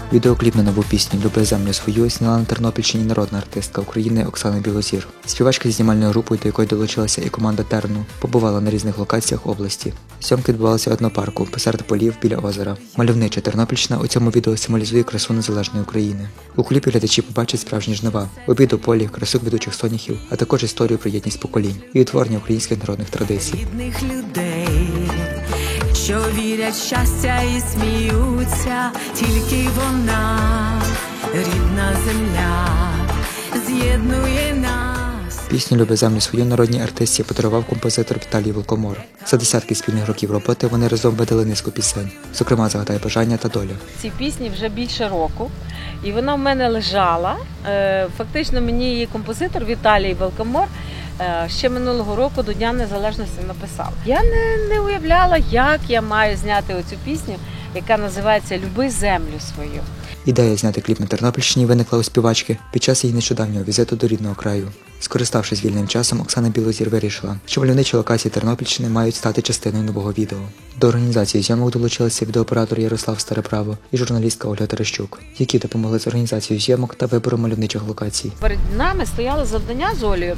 Відеокліп на нову пісню «Люби землю свою» зняла на Тернопільщині народна артистка України Оксана Білозір. Співачка зі знімальною групою, до якої долучилася і команда Терну, побувала на різних локаціях області. Зйомки відбувалися в етнопарку, посеред полів біля озера. Мальовнича Тернопільщина у цьому відео символізує красу незалежної України. У кліпі глядачі побачать справжні жнива, обід у полі, красу квітучих соняхів, а також історію про єдність поколінь і утворення українських народних традицій. Рідних людей, що вірять в щастя і сміються, тільки вона, рідна земля, з'єднує нас. Пісню «Люби землю свою» народній артистці подарував композитор Віталій Волкомор. За десятки спільних років роботи вони разом видали низку пісень, зокрема «Загадай бажання» та «Доля». Цій пісні вже більше року, і вона в мене лежала. Фактично мені її композитор Віталій Волкомор ще минулого року до Дня Незалежності написав. Я не уявляла, як я маю зняти оцю пісню, яка називається «Люби землю свою». Ідея зняти кліп на Тернопільщині виникла у співачки під час її нещодавнього візиту до рідного краю. Скориставшись вільним часом, Оксана Білозір вирішила, що мальовничі локації Тернопільщини мають стати частиною нового відео. До організації зйомок долучилися відеооператор Ярослав Стареправо і журналістка Ольга Терещук, які допомогли з організацією зйомок та вибором мальовничих локацій. Перед нами стояло завдання з Олею,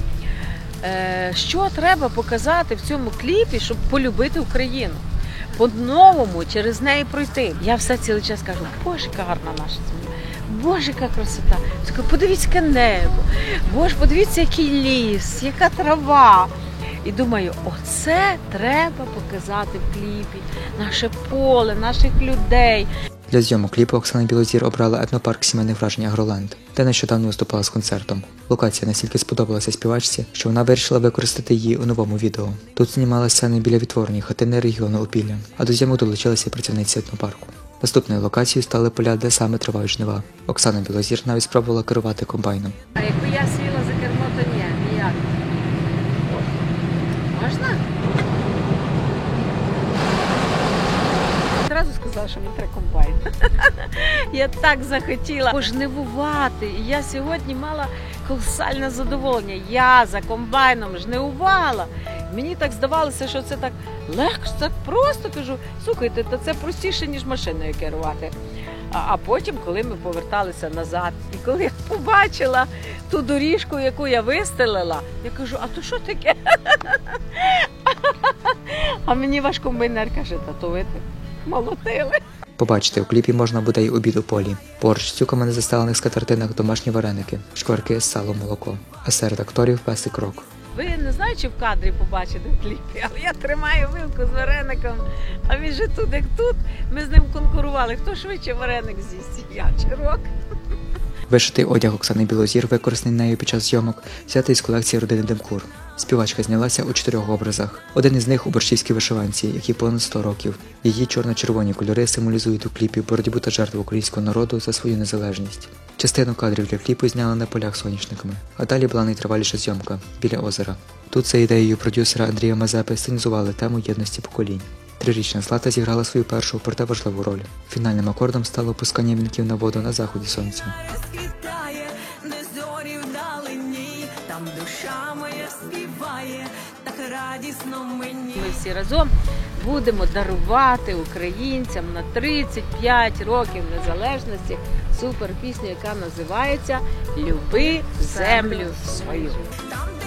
що треба показати в цьому кліпі, щоб полюбити Україну. По-новому через неї пройти. Я все цілий час кажу, боже, яка гарна наша земля, боже, яка красота. Подивіться, яке небо, боже, подивіться, який ліс, яка трава. І думаю, оце треба показати в кліпі, наше поле, наших людей. Для зйомок кліпу Оксана Білозір обрала етнопарк сімейних вражень «Агроленд», де нещодавно виступала з концертом. Локація настільки сподобалася співачці, що вона вирішила використати її у новому відео. Тут знімала сцени біля відтворені хатини регіону Опілля, а до зйомок долучилися працівниці етнопарку. Наступною локацією стали поля, де саме тривають жнива. Оксана Білозір навіть спробувала керувати комбайном. А якби я сіла за кермо, то ніяк. Можна? Одразу сказала, що мені треба комбайн. Я так захотіла пожнивувати. І я сьогодні мала колосальне задоволення. Я за комбайном жнивувала. Мені так здавалося, що це так легко, так просто. Кажу, слухайте, то це простіше, ніж машиною керувати. А потім, коли ми поверталися назад, і коли я побачила ту доріжку, яку я вистелила, я кажу, а то що таке? А мені ваш комбайнер каже, та то ви так молотили. Побачити у кліпі можна буде й обід у полі. Поруч цюками на застелених скатертинах домашні вареники, шкварки, сало, молоко. А серед акторів песик Рок. Ви не знаю, чи в кадрі побачите в кліпі, але я тримаю вилку з вареником, а він же тут, як тут. Ми з ним конкурували, хто швидше вареник з'їсть, я чи Рок. Вишитий одяг Оксани Білозір, використаний нею під час зйомок, взятий з колекції родини Демкур. Співачка знялася у 4 образах. Один із них у борщівській вишиванці, якій понад 100 років. Її чорно-червоні кольори символізують у кліпі боротьбу та жертву українського народу за свою незалежність. Частину кадрів для кліпу зняли на полях соняшниками, а далі була найтриваліша зйомка – біля озера. Тут за ідеєю продюсера Андрія Мазепи сценізували тему єдності поколінь. 3-річна Злата зіграла свою першу, проте важливу роль. Фінальним акордом стало опускання вінків на воду на заході сонця. Там душа моя співає, так радісно мені. Ми всі разом будемо дарувати українцям на 35 років незалежності суперпісню, яка називається «Люби землю свою».